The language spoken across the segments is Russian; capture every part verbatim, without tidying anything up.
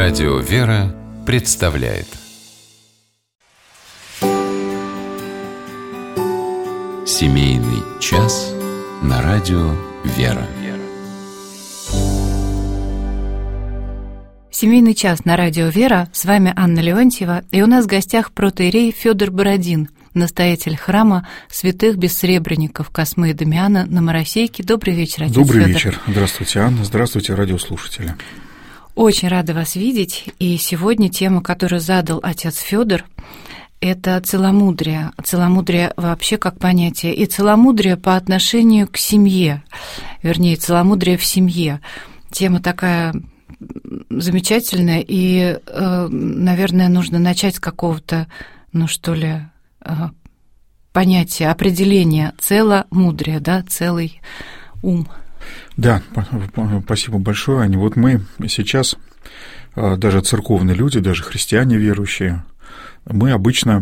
Радио «Вера» представляет Семейный час на радио «Вера». Семейный час на радио «Вера». С вами Анна Леонтьева. И у нас в гостях протоиерей Фёдор Бородин, настоятель храма святых бессребренников Космы и Дамиана на Моросейке. Добрый вечер, отец Добрый Фёдор. вечер. Здравствуйте, Анна. Здравствуйте, радиослушатели. Очень рада вас видеть. И сегодня тема, которую задал отец Фёдор, это целомудрие. Целомудрие вообще как понятие. И целомудрие по отношению к семье. Вернее, целомудрие в семье. Тема такая замечательная. И, наверное, нужно начать с какого-то, ну что ли, понятия, определения целомудрия, да, целый ум. Да, спасибо большое, Аня. Вот мы сейчас, даже церковные люди, даже христиане верующие, мы обычно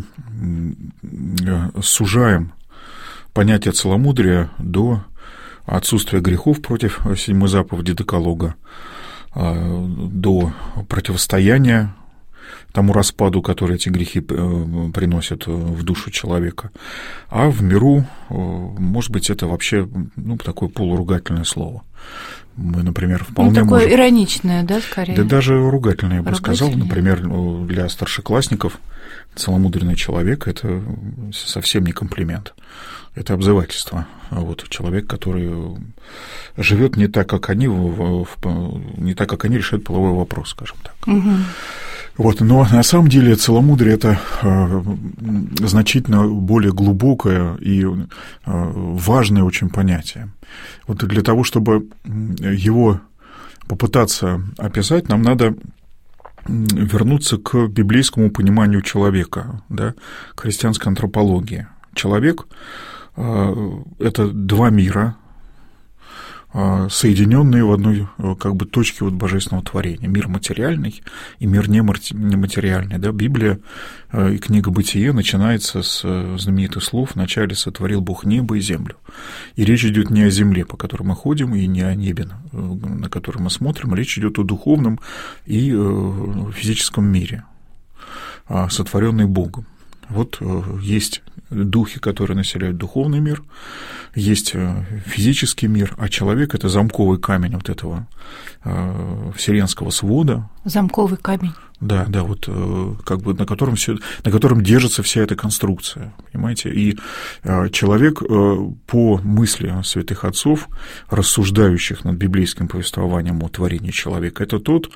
сужаем понятие целомудрия до отсутствия грехов против седьмой заповеди Декалога, до противостояния тому распаду, который эти грехи приносят в душу человека. А в миру, может быть, это вообще, ну, такое полуругательное слово. Мы, например, вполне ну, такое можем... ироничное, да, скорее? Да даже ругательное, я бы ругательное. сказал. Например, для старшеклассников целомудренный человек – это совсем не комплимент. Это обзывательство. Вот человек, который живет не так, как они, не так, как они решают половой вопрос, скажем так. Угу. Вот, но на самом деле целомудрие – это э, значительно более глубокое и э, важное очень понятие. Вот для того, чтобы его попытаться описать, нам надо вернуться к библейскому пониманию человека, да, к христианской антропологии. Человек э, – это два мира, соединенные в одной как бы точке вот божественного творения. Мир материальный и мир нематериальный. Да? Библия и книга «Бытие» начинается с знаменитых слов «Вначале сотворил Бог небо и землю». И речь идет не о земле, по которой мы ходим, и не о небе, на которое мы смотрим, а речь идет о духовном и физическом мире, сотворенный Богом. Вот есть духи, которые населяют духовный мир, есть физический мир, а человек – это замковый камень вот этого вселенского свода. Замковый камень. Да, да, вот как бы на котором, все, на котором держится вся эта конструкция, понимаете? И человек, по мысли святых отцов, рассуждающих над библейским повествованием о творении человека, это тот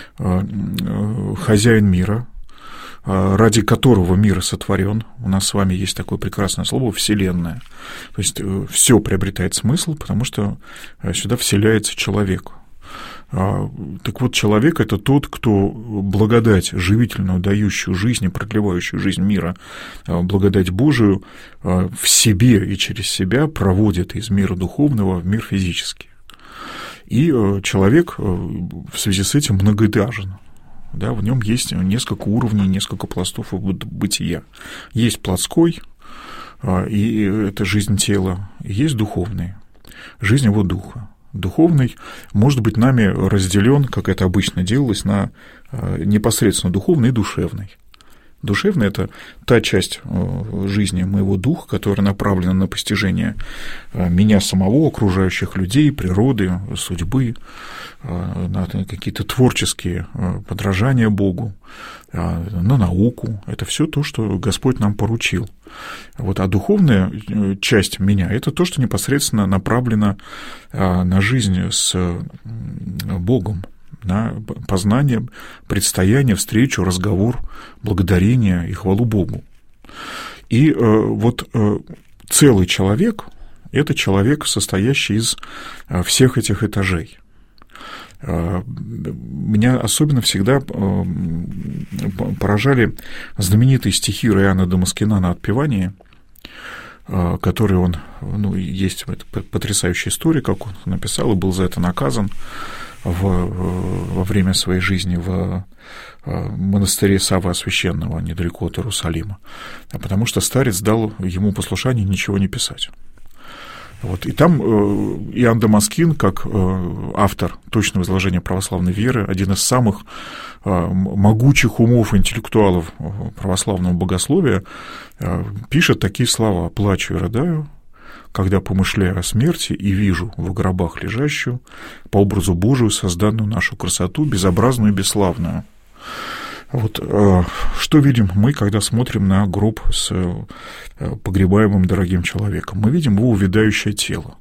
хозяин мира, ради которого мир сотворен. У нас с вами есть такое прекрасное слово «вселенная». То есть все приобретает смысл, потому что сюда вселяется человек. Так вот, человек – это тот, кто благодать живительную, дающую жизнь и продлевающую жизнь мира, благодать Божию в себе и через себя проводит из мира духовного в мир физический. И человек в связи с этим многоэтажен. Да, в нем есть несколько уровней, несколько пластов бытия. Есть плотской, и это жизнь тела, и есть духовный, жизнь его духа. Духовный может быть нами разделен, как это обычно делалось, на непосредственно духовный и душевный. Душевный – это та часть жизни моего духа, которая направлена на постижение меня самого, окружающих людей, природы, судьбы, на какие-то творческие подражания Богу, на науку. Это все то, что Господь нам поручил. Вот, а духовная часть меня – это то, что непосредственно направлено на жизнь с Богом, на познание, предстояние, встречу, разговор, благодарение и хвалу Богу. И э, вот э, целый человек – это человек, состоящий из э, всех этих этажей. Э, меня особенно всегда э, поражали знаменитые стихи Иоанна Дамаскина на Отпевании, э, которые он, ну, есть потрясающая история, как он написал, и был за это наказан В, во время своей жизни в монастыре Саввы Священного, недалеко от Иерусалима, потому что старец дал ему послушание ничего не писать. Вот. И там Иоанн Дамаскин, как автор точного изложения православной веры, один из самых могучих умов интеллектуалов православного богословия, пишет такие слова: «Плачу и рыдаю, когда помышляю о смерти и вижу в гробах лежащую, по образу Божию созданную нашу красоту, безобразную и бесславную». Вот что видим мы, когда смотрим на гроб с погребаемым дорогим человеком? Мы видим его увядающее тело.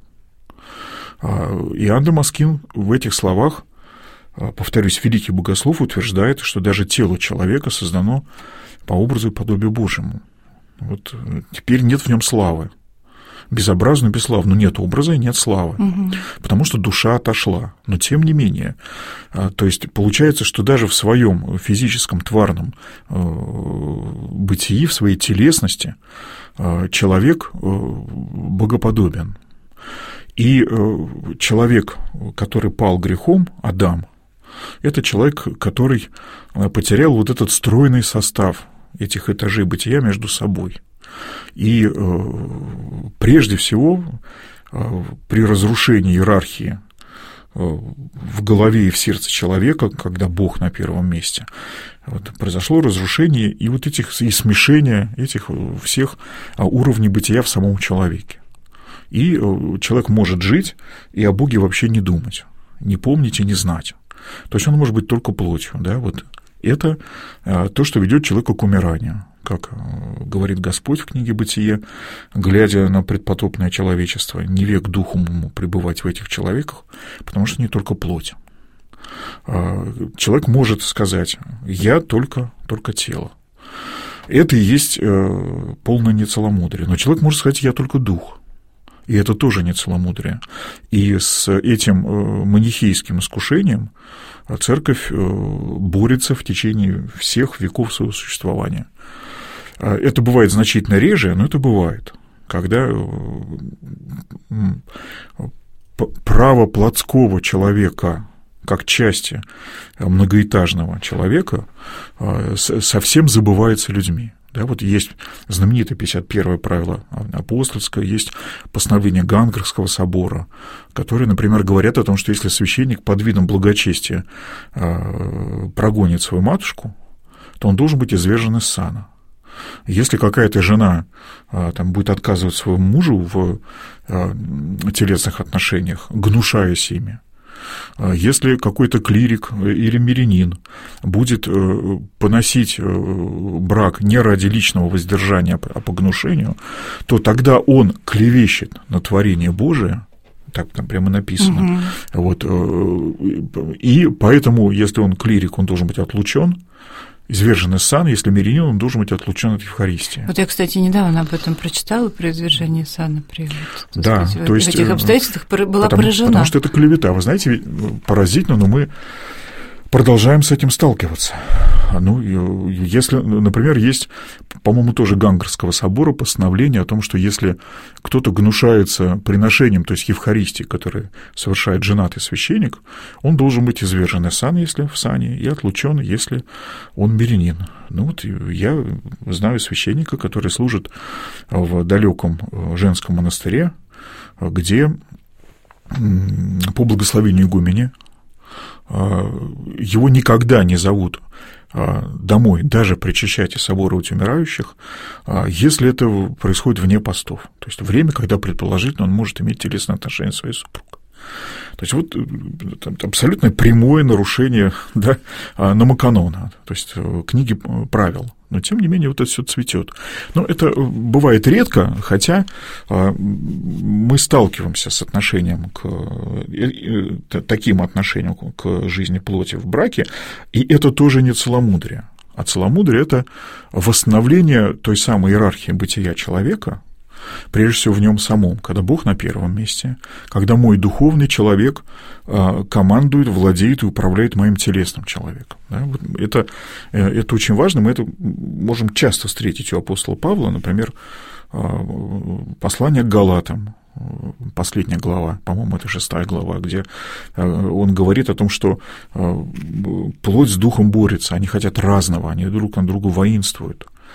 Иоанн Дамаскин в этих словах, повторюсь, великий богослов, утверждает, что даже тело человека создано по образу и подобию Божьему. Вот теперь нет в нем славы. Безобразную, бесславную. Нет образа и нет славы, угу. Потому что душа отошла. Но тем не менее, то есть получается, что даже в своем физическом тварном бытии, в своей телесности человек богоподобен. И человек, который пал грехом, Адам, это человек, который потерял вот этот стройный состав этих этажей бытия между собой. И э, прежде всего э, при разрушении иерархии э, в голове и в сердце человека, когда Бог на первом месте, вот, произошло разрушение и вот этих и смешение этих всех уровней бытия в самом человеке. И э, человек может жить и о Боге вообще не думать, не помнить и не знать. То есть он может быть только плотью, да, вот. Это э, то, что ведет человека к умиранию. Как говорит Господь в книге «Бытие», глядя на предпотопное человечество, не век духу ему пребывать в этих человеках, потому что не только плоть. Человек может сказать: «Я только, только тело». Это и есть полное нецеломудрие. Но человек может сказать: «Я только дух». И это тоже нецеломудрие. И с этим манихейским искушением церковь борется в течение всех веков своего существования. Это бывает значительно реже, но это бывает, когда право плотского человека, как части многоэтажного человека, совсем забывается людьми. Да, вот есть знаменитое пятьдесят первое правило апостольское, есть постановление Гангарского собора, которые, например, говорят о том, что если священник под видом благочестия прогонит свою матушку, то он должен быть извержен из сана. Если какая-то жена там, будет отказывать своему мужу в телесных отношениях, гнушаясь ими, если какой-то клирик или мирянин будет поносить брак не ради личного воздержания, а по гнушению, то тогда он клевещет на творение Божие, так там прямо написано. Угу. Вот, и поэтому, если он клирик, он должен быть отлучен, извержен из сана, если мирянин, он должен быть отлучен от Евхаристии. Вот я, кстати, недавно об этом прочитала, про извержение сана при вот, да, сказать, то в есть, этих обстоятельствах была потому, поражена. Потому что это клевета. Вы знаете, поразительно, но мы продолжаем с этим сталкиваться. Ну, если, например, есть, по-моему, тоже Гангарского собора постановление о том, что если кто-то гнушается приношением, то есть Евхаристии, которое совершает женатый священник, он должен быть извержен из сана, если в сане, и отлучен, если он мирянин. Ну вот я знаю священника, который служит в далеком женском монастыре, где по благословению игумени его никогда не зовут домой, даже при чечати собора утемирающих, если это происходит вне постов. То есть время, когда, предположительно, он может иметь телесные отношения с своей супругой. То есть вот абсолютно прямое нарушение, да, номоканона, то есть книги правил. Но, тем не менее, вот это все цветет. Но это бывает редко, хотя мы сталкиваемся с отношением к таким отношением к жизни плоти в браке, и это тоже не целомудрие. А целомудрие – это восстановление той самой иерархии бытия человека, прежде всего в нем самом, когда Бог на первом месте, когда мой духовный человек командует, владеет и управляет моим телесным человеком. Да? Это, это очень важно, мы это можем часто встретить у апостола Павла, например, послание к Галатам, последняя глава, по-моему, это шестая глава, где он говорит о том, что плоть с духом борется, они хотят разного, они друг на друга воинствуют.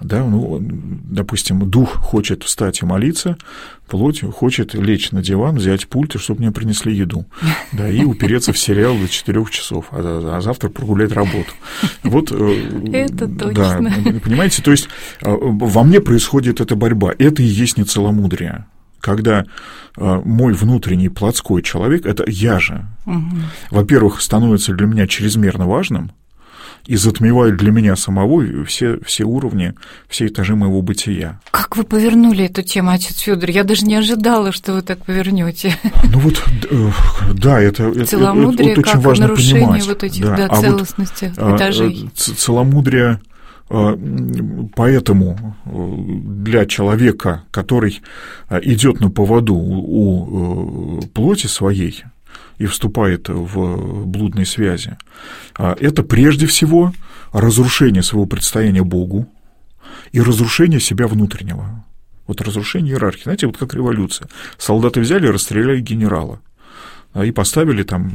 Да, ну, допустим, дух хочет встать и молиться, плоть хочет лечь на диван, взять пульт, чтобы мне принесли еду, да, и упереться в сериал до четырёх часов, а, а завтра прогулять работу. Вот, это точно. Да, понимаете, то есть во мне происходит эта борьба, это и есть не целомудрие. Когда мой внутренний плотской человек, это я же, угу. во-первых, становится для меня чрезмерно важным, и затмевают для меня самого все, все уровни, все этажи моего бытия. Как вы повернули эту тему, отец Фёдор? Я даже не ожидала, что вы так повернете. Ну вот, да, это, целомудрие, это, это очень как важно нарушение понимать. вот этих да. да, а целостности вот, этажей. Целомудрие, поэтому для человека, который идет на поводу у плоти своей, и вступает в блудные связи, это прежде всего разрушение своего предстояния Богу и разрушение себя внутреннего. Вот разрушение иерархии. Знаете, вот как революция. Солдаты взяли и расстреляли генерала, и поставили там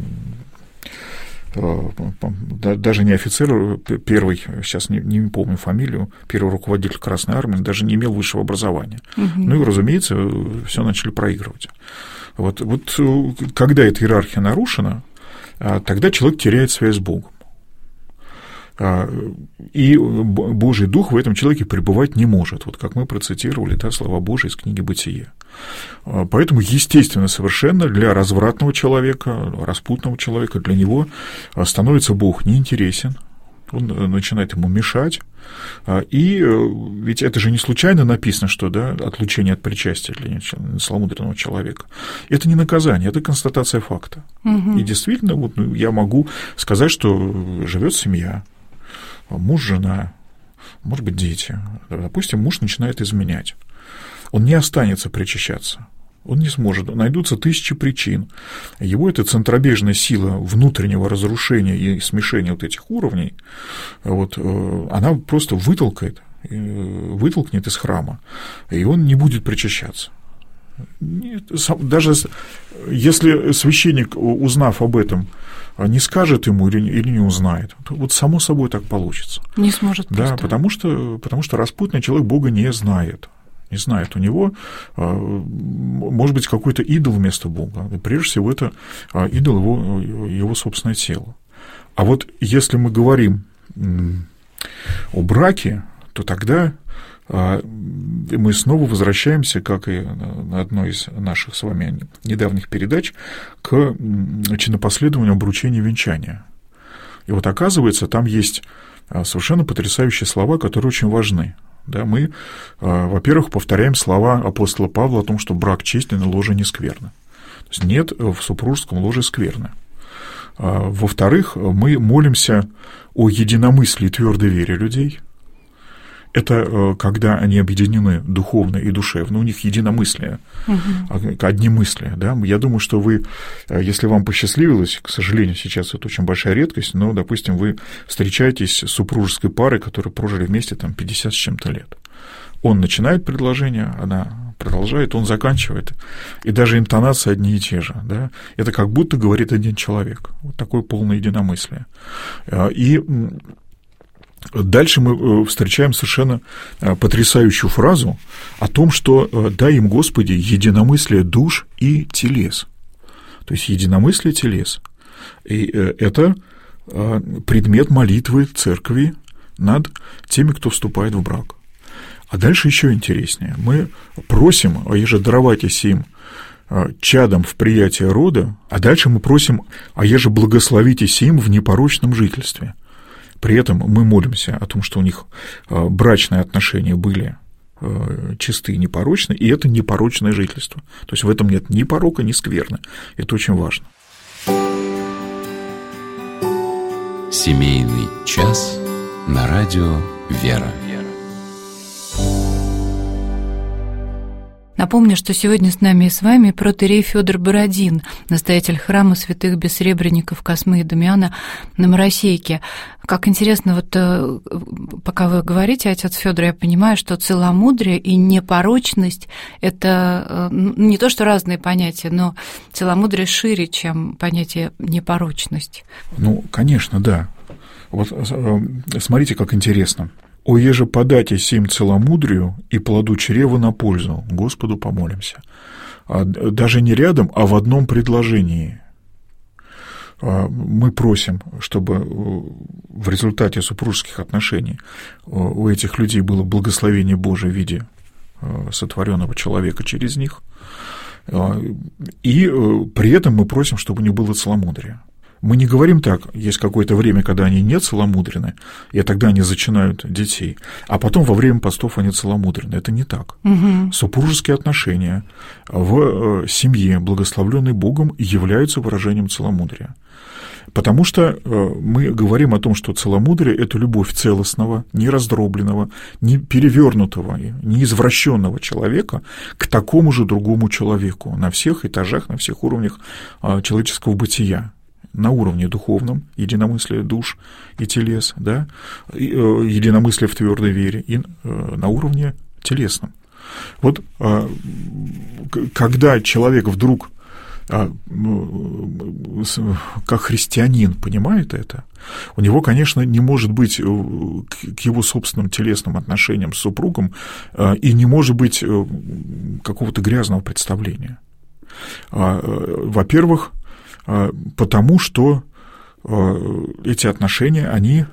даже не офицер первый, сейчас не, не помню фамилию, первый руководитель Красной Армии, даже не имел высшего образования. Угу. Ну и, разумеется, все начали проигрывать. Вот, вот когда эта иерархия нарушена, тогда человек теряет связь с Богом. И Божий Дух в этом человеке пребывать не может, вот как мы процитировали, да, слова Божии из книги «Бытие». Поэтому, естественно, совершенно для развратного человека, распутного человека, для него становится Бог неинтересен, он начинает ему мешать, и ведь это же не случайно написано, что да, отлучение от причастия для целомудренного человека – это не наказание, это констатация факта. Угу. И действительно, вот, ну, я могу сказать, что живет семья, муж, жена, может быть, дети. Допустим, муж начинает изменять. Он не останется причащаться. Он не сможет. Найдутся тысячи причин. Его эта центробежная сила внутреннего разрушения и смешения вот этих уровней, вот, она просто вытолкает, вытолкнет из храма, и он не будет причащаться. Даже если священник, узнав об этом, не скажет ему или, или не узнает, то вот само собой так получится. Не сможет просто. Да, потому что, потому что распутный человек Бога не знает. Не знает. У него может быть какой-то идол вместо Бога. И прежде всего, это идол его, его собственное тело. А вот если мы говорим о браке, то тогда мы снова возвращаемся, как и на одной из наших с вами недавних передач, к чинопоследованию обручения и венчания. И вот оказывается, там есть совершенно потрясающие слова, которые очень важны. Да, мы, во-первых, повторяем слова апостола Павла о том, что брак честен и ложе не скверно. То есть нет в супружеском ложе скверны. Во-вторых, мы молимся о единомыслии и твердой вере людей. Это когда они объединены духовно и душевно, у них единомыслие, угу. одномыслие. Да? Я думаю, что вы, если вам посчастливилось, к сожалению, сейчас это очень большая редкость, но, допустим, вы встречаетесь с супружеской парой, которые прожили вместе там, пятьдесят с чем-то лет. Он начинает предложение, она продолжает, он заканчивает, и даже интонации одни и те же. Да? Это как будто говорит один человек. Вот такое полное единомыслие. И дальше мы встречаем совершенно потрясающую фразу о том, что «дай им, Господи, единомыслие душ и телес». То есть единомыслие телес. И это предмет молитвы церкви над теми, кто вступает в брак. А дальше еще интереснее. Мы просим, еже даровайтесь им чадом в приятие рода, а дальше мы просим, а еже благословитесь им в непорочном жительстве. При этом мы молимся о том, что у них брачные отношения были чисты и непорочны, и это непорочное жительство. То есть в этом нет ни порока, ни скверны. Это очень важно. Семейный час на радио «Вера». Напомню, что сегодня с нами и с вами протоиерей Фёдор Бородин, настоятель храма святых бессребренников Космы и Дамиана на Моросейке. Как интересно, вот пока вы говорите, отец Фёдор, я понимаю, что целомудрие и непорочность – это не то, что разные понятия, но целомудрие шире, чем понятие непорочность. Ну, конечно, да. Вот смотрите, как интересно. «О еже подате сим целомудрию и плоду чрева на пользу, Господу помолимся». Даже не рядом, а в одном предложении. Мы просим, чтобы в результате супружеских отношений у этих людей было благословение Божие в виде сотворенного человека через них, и при этом мы просим, чтобы у них было целомудрие. Мы не говорим так, есть какое-то время, когда они не целомудрены, и тогда они зачинают детей, а потом во время постов они целомудрены. Это не так. Угу. Супружеские отношения в семье, благословленной Богом, являются выражением целомудрия. Потому что мы говорим о том, что целомудрие – это любовь целостного, не раздробленного, не перевернутого, не извращенного человека к такому же другому человеку на всех этажах, на всех уровнях человеческого бытия. На уровне духовном, единомыслие душ и телес, да, единомыслие в твердой вере, и на уровне телесном. Вот когда человек вдруг как христианин понимает это, у него, конечно, не может быть к его собственным телесным отношениям с супругом и не может быть какого-то грязного представления. Во-первых, потому что эти отношения, они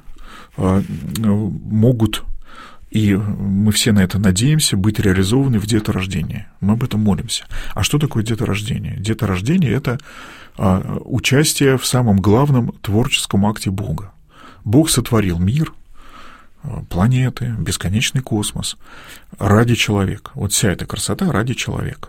могут, и мы все на это надеемся, быть реализованы в деторождении. Мы об этом молимся. А что такое деторождение? Деторождение – это участие в самом главном творческом акте Бога. Бог сотворил мир, планеты, бесконечный космос ради человека. Вот вся эта красота ради человека.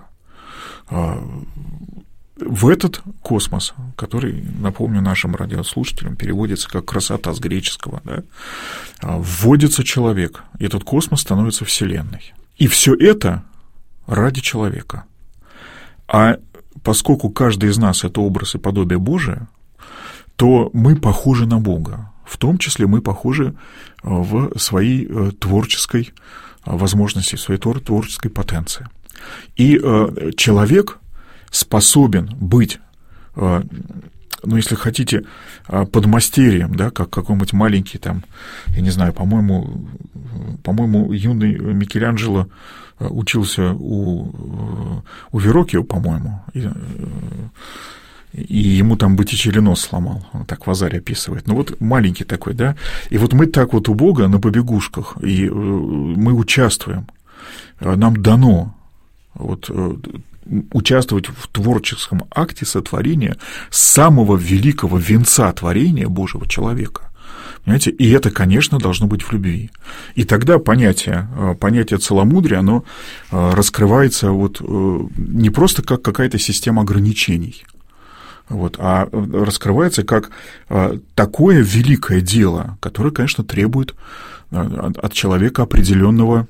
В этот космос, который, напомню нашим радиослушателям, переводится как «красота» с греческого, да, вводится человек, и этот космос становится Вселенной. И все это ради человека. А поскольку каждый из нас – это образ и подобие Божие, то мы похожи на Бога. В том числе мы похожи в своей творческой возможности, в своей творческой потенции. И человек способен быть, ну, если хотите, подмастерьем, да, как какой-нибудь маленький, там, я не знаю, по-моему, по-моему, юный Микеланджело учился у, у Вероккио, по-моему, и, и ему там Боттичелли нос сломал, так Вазарий описывает. Ну, вот маленький такой, да, и вот мы так вот у Бога на побегушках, и мы участвуем, нам дано вот участвовать в творческом акте сотворения самого великого венца творения Божьего человека. Понимаете? И это, конечно, должно быть в любви. И тогда понятие, понятие целомудрия, оно раскрывается вот не просто как какая-то система ограничений, вот, а раскрывается как такое великое дело, которое, конечно, требует от человека определенного,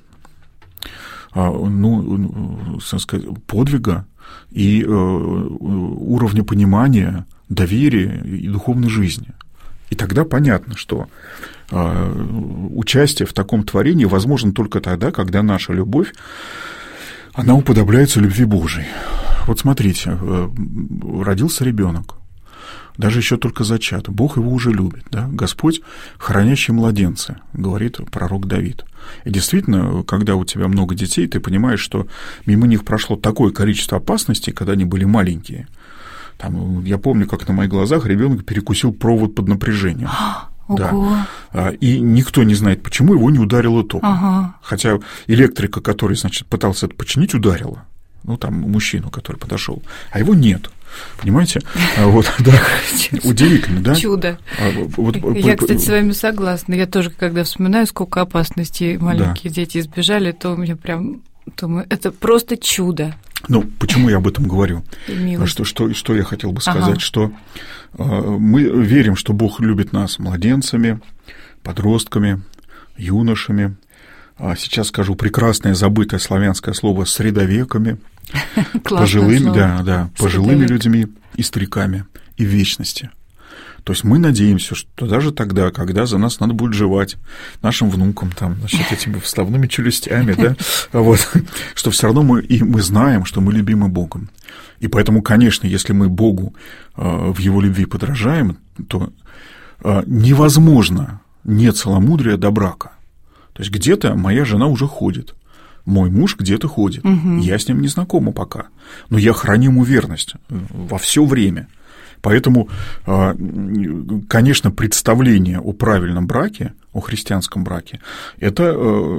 ну, сказать, подвига и уровня понимания, доверия и духовной жизни. И тогда понятно, что участие в таком творении возможно только тогда, когда наша любовь, она уподобляется любви Божией. Вот смотрите, родился ребенок, даже еще только зачат, Бог его уже любит, да? Господь, хранящий младенца, говорит пророк Давид. И действительно, когда у тебя много детей, ты понимаешь, что мимо них прошло такое количество опасностей, когда они были маленькие. Там, я помню, как на моих глазах ребенок перекусил провод под напряжением. Да. И никто не знает, почему его не ударило током. Ага. Хотя электрика, который, значит, пытался это починить, ударила. Ну, там, мужчину, который подошел, а его нет. Понимаете? Вот, да. Удивительно, да? Чудо. Вот, я, кстати, с вами согласна. Я тоже, когда вспоминаю, сколько опасностей маленькие да. дети избежали, то мне прям думаю, это просто чудо. Ну, почему я об этом говорю? Что, что, что я хотел бы сказать? Ага. Что мы верим, что Бог любит нас младенцами, подростками, юношами. Сейчас скажу прекрасное забытое славянское слово «средовеками», пожилыми, да, да, пожилыми людьми и стариками, и в вечности. То есть мы надеемся, что даже тогда, когда за нас надо будет жевать нашим внукам, там, значит, этими вставными челюстями, да, вот, что все равно мы, и мы знаем, что мы любимы Богом. И поэтому, конечно, если мы Богу в Его любви подражаем, то невозможно не целомудрие до брака. То есть где-то моя жена уже ходит, мой муж где-то ходит, угу. я с ним не знакома пока, но я храню ему верность во все время. Поэтому, конечно, представление о правильном браке, о христианском браке, это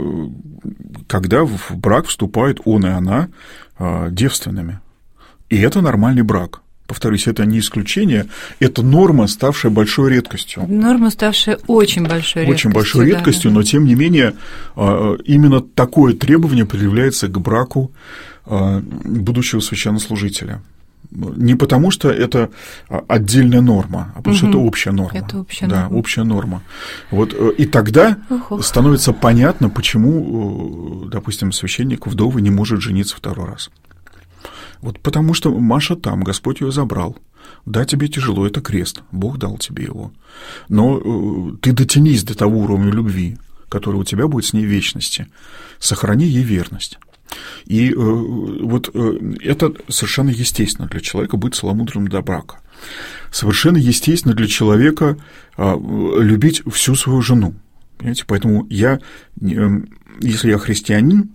когда в брак вступают он и она девственными. И это нормальный брак. Повторюсь, это не исключение, это норма, ставшая большой редкостью. Норма, ставшая очень большой редкостью. Очень большой да, редкостью, да. Но тем не менее именно такое требование предъявляется к браку будущего священнослужителя. Не потому, что это отдельная норма, а потому угу. что это общая норма. Это общая да, норма. общая норма. Вот, и тогда Уху. становится понятно, почему, допустим, священник вдовы не может жениться второй раз. Вот потому что Маша там, Господь ее забрал. Да, тебе тяжело, это крест, Бог дал тебе его. Но э, ты дотянись до того уровня любви, который у тебя будет с ней в вечности. Сохрани ей верность. И э, вот э, это совершенно естественно для человека быть целомудренным до брака. Совершенно естественно для человека э, любить всю свою жену. Понимаете? Поэтому я, э, если я христианин,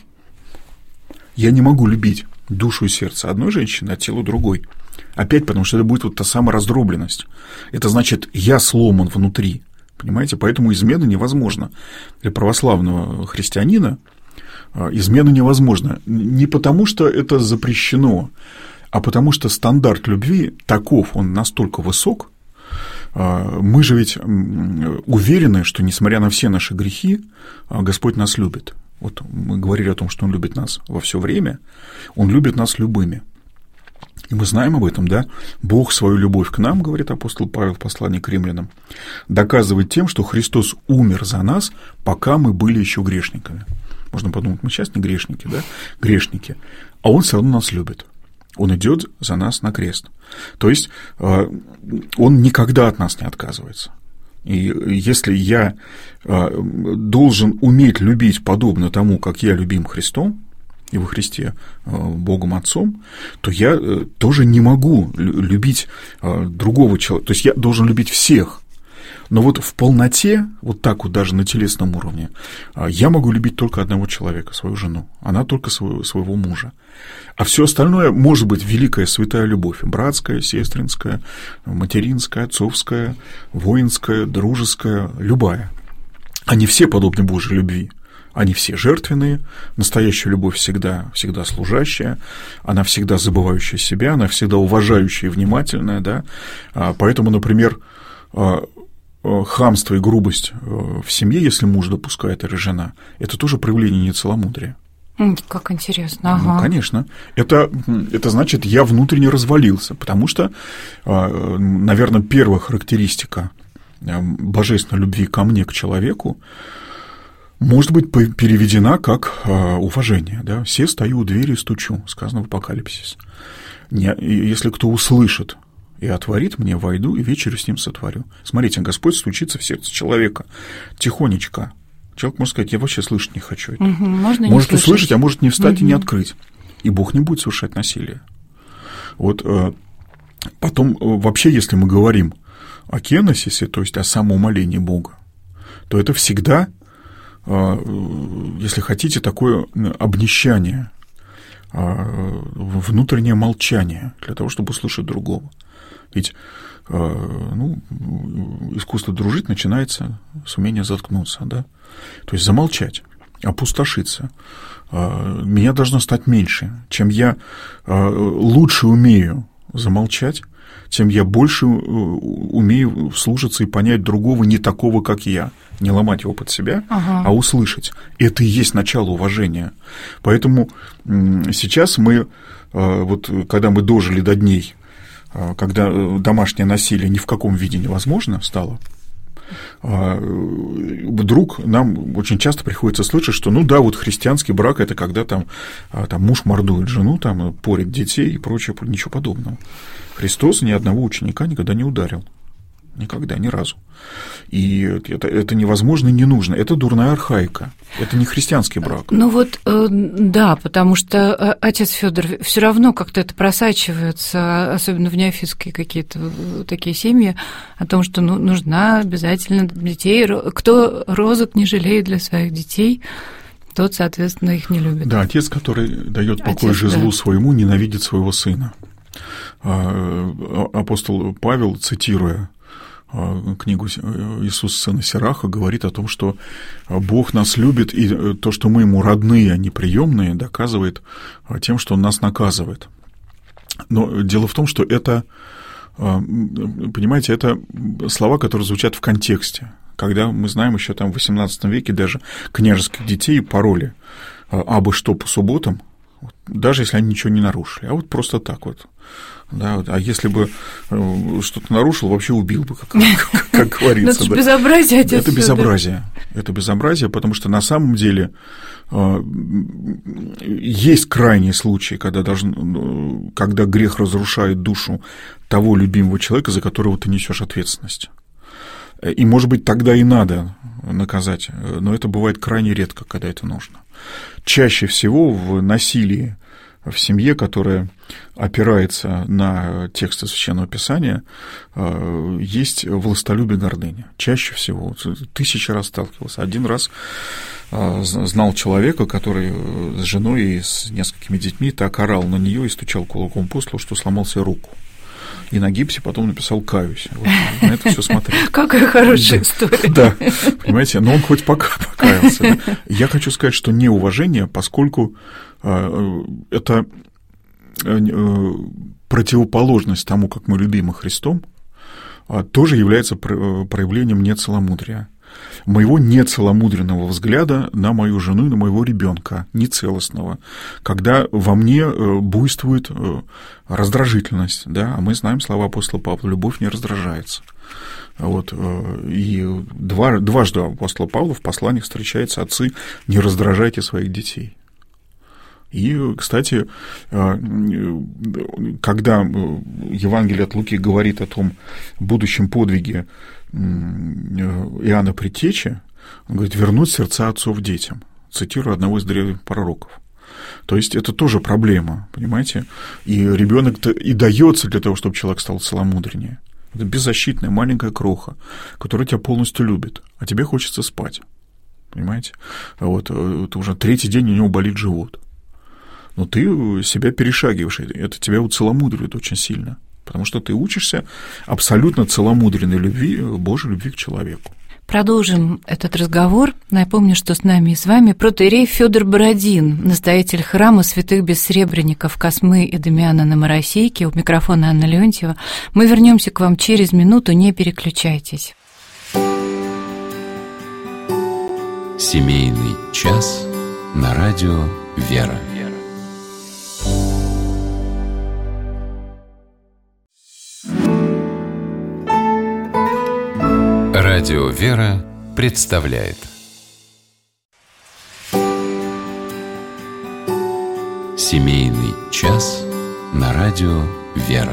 я не могу любить душу и сердце одной женщины, а тело другой. Опять потому, что это будет вот та самая раздробленность. Это значит, я сломан внутри, понимаете? Поэтому измена невозможна. Для православного христианина измена невозможна. Не потому, что это запрещено, а потому, что стандарт любви таков, он настолько высок. Мы же ведь уверены, что, несмотря на все наши грехи, Господь нас любит. Вот мы говорили о том, что Он любит нас во все время, Он любит нас любыми. И мы знаем об этом, да? Бог свою любовь к нам, говорит апостол Павел в послании к римлянам, доказывает тем, что Христос умер за нас, пока мы были еще грешниками. Можно подумать, мы сейчас не грешники, да? Грешники. А Он все равно нас любит. Он идет за нас на крест. То есть Он никогда от нас не отказывается. И если я должен уметь любить подобно тому, как я любим Христом, и во Христе Богом Отцом, то я тоже не могу любить другого человека. То есть я должен любить всех. Но вот в полноте, вот так вот даже на телесном уровне, я могу любить только одного человека, свою жену. Она только своего, своего мужа. А все остальное может быть великая святая любовь. Братская, сестринская, материнская, отцовская, воинская, дружеская, любая. Они все подобны Божьей любви. Они все жертвенные, настоящая любовь всегда, всегда служащая, она всегда забывающая себя, она всегда уважающая и внимательная, да. Поэтому, например, хамство и грубость в семье, если муж допускает или жена, это тоже проявление нецеломудрия. Как интересно. Ага. Ну, конечно. Это, это значит, я внутренне развалился, потому что, наверное, первая характеристика божественной любви ко мне, к человеку, может быть переведена как уважение. Да? «Се стою у двери и стучу», сказано в Апокалипсисе. Если кто услышит и отворит мне, войду и вечерю с ним сотворю. Смотрите, Господь стучится в сердце человека тихонечко. Человек может сказать, я вообще слышать не хочу это. Угу, можно может не услышать, слышать. А может не встать угу. и не открыть. И Бог не будет совершать насилие. Вот потом, вообще, если мы говорим о кеносисе, то есть о самоумолении Бога, то это всегда, если хотите, такое обнищание, внутреннее молчание для того, чтобы услышать другого. Ведь ну, искусство дружить начинается с умения заткнуться, да? То есть замолчать, опустошиться. Меня должно стать меньше. Чем я лучше умею замолчать, тем я больше умею вслушаться и понять другого не такого, как я. Не ломать его под себя, ага. а услышать. Это и есть начало уважения. Поэтому сейчас мы, вот когда мы дожили до дней, когда домашнее насилие ни в каком виде невозможно стало, вдруг нам очень часто приходится слышать, что ну да, вот христианский брак – это когда там, там муж мордует жену, там порит детей и прочее, ничего подобного. Христос ни одного ученика никогда не ударил. Никогда, ни разу. И это, это невозможно и не нужно. Это дурная архаика. Это не христианский брак. Ну вот, да, потому что отец Фёдор все равно как-то это просачивается, особенно в неофитские какие-то такие семьи, о том, что ну, нужна обязательно детей. Кто розок не жалеет для своих детей, тот, соответственно, их не любит. Да, отец, который дает покой отец, жезлу да. своему, ненавидит своего сына. Апостол Павел, цитируя книгу «Иисус, сына Сираха», говорит о том, что Бог нас любит, и то, что мы ему родные, а не приемные, доказывает тем, что он нас наказывает. Но дело в том, что это, понимаете, это слова, которые звучат в контексте. Когда мы знаем еще там в восемнадцатом веке даже княжеских детей пароли абы что по субботам, даже если они ничего не нарушили, а вот просто так вот. Да, а если бы что-то нарушил, вообще убил бы, как, как, как говорится. Это да. безобразие, отец Это безобразие. Это безобразие, потому что на самом деле есть крайние случаи, когда, должен, когда грех разрушает душу того любимого человека, за которого ты несешь ответственность. И, может быть, тогда и надо наказать, но это бывает крайне редко, когда это нужно. Чаще всего в насилии в семье, которая опирается на тексты Священного Писания, есть властолюбие, гордыня. Чаще всего. Тысячи раз сталкивался. Один раз знал человека, который с женой и с несколькими детьми так орал на нее и стучал кулаком по столу, что сломал себе руку. И на гипсе потом написал «каюсь». Вот, на это все смотрел. Какая хорошая история. Да, понимаете, но он хоть пока покаялся. Да? Я хочу сказать, что неуважение, поскольку это противоположность тому, как мы любимы Христом, тоже является проявлением нецеломудрия. Моего нецеломудренного взгляда на мою жену и на моего ребенка, нецелостного, когда во мне буйствует раздражительность, да, а мы знаем слова апостола Павла: любовь не раздражается. Вот, и два, дважды апостола Павла в посланиях встречается: отцы, не раздражайте своих детей. И, кстати, когда Евангелие от Луки говорит о том будущем подвиге Иоанна Предтечи, он говорит: вернуть сердца отцов детям, цитирую одного из древних пророков. То есть это тоже проблема, понимаете? И ребенок-то и дается для того, чтобы человек стал целомудреннее. Это беззащитная маленькая кроха, которая тебя полностью любит, а тебе хочется спать, понимаете? Вот, это уже третий день у него болит живот. Но ты себя перешагиваешь, это тебя уцеломудривает очень сильно, потому что ты учишься абсолютно целомудренной любви, Божьей любви к человеку. Продолжим этот разговор. Напомню, что с нами и с вами протоиерей Фёдор Бородин, настоятель храма святых бессребренников Космы и Дамиана на Моросейке. У микрофона Анна Леонтьева. Мы вернемся к вам через минуту, не переключайтесь. Семейный час на радио «Вера». Радио «Вера» представляет Семейный час на радио «Вера».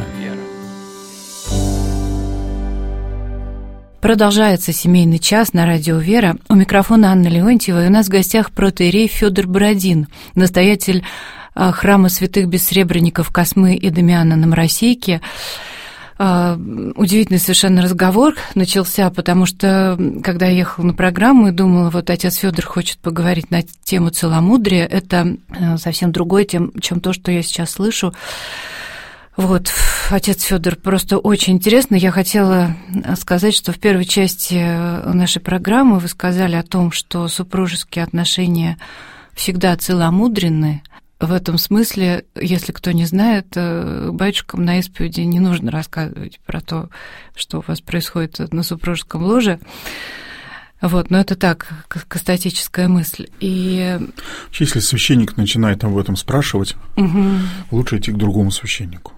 Продолжается семейный час на радио «Вера». У микрофона Анна Леонтьева, и у нас в гостях протоиерей Фёдор Бородин, настоятель храма святых бессребренников Космы и Дамиана на Моросейке. Удивительный совершенно разговор начался, потому что, когда я ехала на программу и думала, вот отец Фёдор хочет поговорить на тему целомудрия, это совсем другое, чем то, что я сейчас слышу. Вот, отец Фёдор, просто очень интересно. Я хотела сказать, что в первой части нашей программы вы сказали о том, что супружеские отношения всегда целомудренны. В этом смысле, если кто не знает, батюшкам на исповеди не нужно рассказывать про то, что у вас происходит на супружеском ложе. Вот, но это так, кастатическая мысль. И... Если священник начинает об этом спрашивать, угу. лучше идти к другому священнику.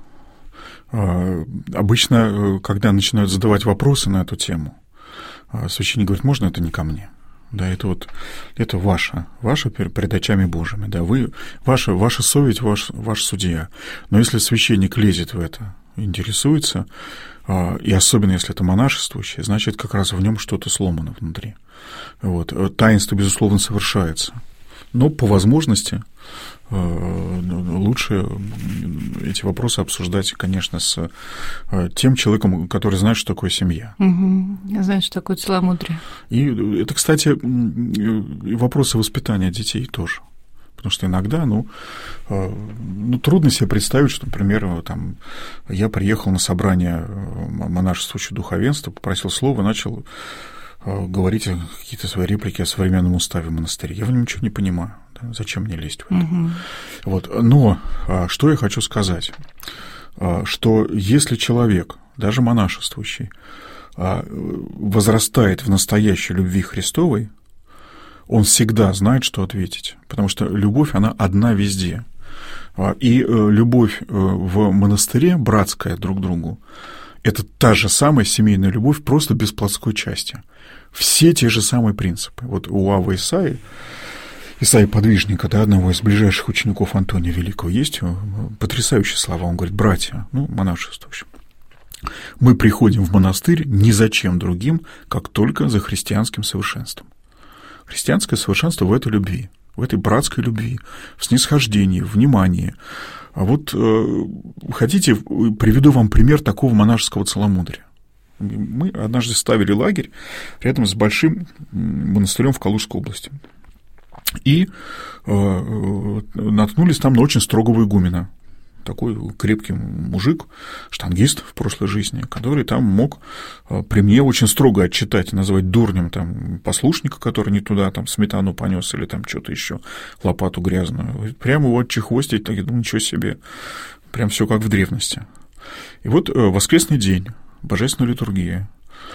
Обычно, когда начинают задавать вопросы на эту тему, священник говорит: можно это не ко мне? Да, это вот, это ваше, ваше перед очами Божьими, да, вы, ваша, ваша совесть, ваш, ваш судья. Но если священник лезет в это интересуется, и особенно если это монашествующий, значит, как раз в нем что-то сломано внутри. Вот. Таинство, безусловно, совершается, но по возможности лучше эти вопросы обсуждать, конечно, с тем человеком, который знает, что такое семья. Угу. Знает, что такое целомудрие. И это, кстати, вопросы воспитания детей тоже. Потому что иногда, ну, ну, трудно себе представить, что, например, там, я приехал на собрание монашествующего духовенства, попросил слова, начал говорить какие-то свои реплики о современном уставе монастыря. Я в нем ничего не понимаю. Да? Зачем мне лезть в это? Угу. Вот. Но что я хочу сказать? Что если человек, даже монашествующий, возрастает в настоящей любви Христовой, он всегда знает, что ответить, потому что любовь, она одна везде. И любовь в монастыре, братская друг к другу, это та же самая семейная любовь, просто без плотской части. Все те же самые принципы. Вот у Авва Исаии, Исаии Подвижника, да, одного из ближайших учеников Антония Великого, есть потрясающие слова. Он говорит: братья, ну, монашествующим, мы приходим в монастырь ни за чем другим, как только за христианским совершенством. Христианское совершенство в этой любви, в этой братской любви, в снисхождении, в внимании. А вот э, хотите, приведу вам пример такого монашеского целомудрия. Мы однажды ставили лагерь рядом с большим монастырем в Калужской области. И э, наткнулись там на очень строгого игумена. Такой крепкий мужик, штангист в прошлой жизни, который там мог при мне очень строго отчитать, назвать дурнем там послушника, который не туда там сметану понес или там что-то еще, лопату грязную. Прямо его отчехвостить, так я думаю, ничего себе, прям все как в древности. И вот воскресный день, божественная литургия,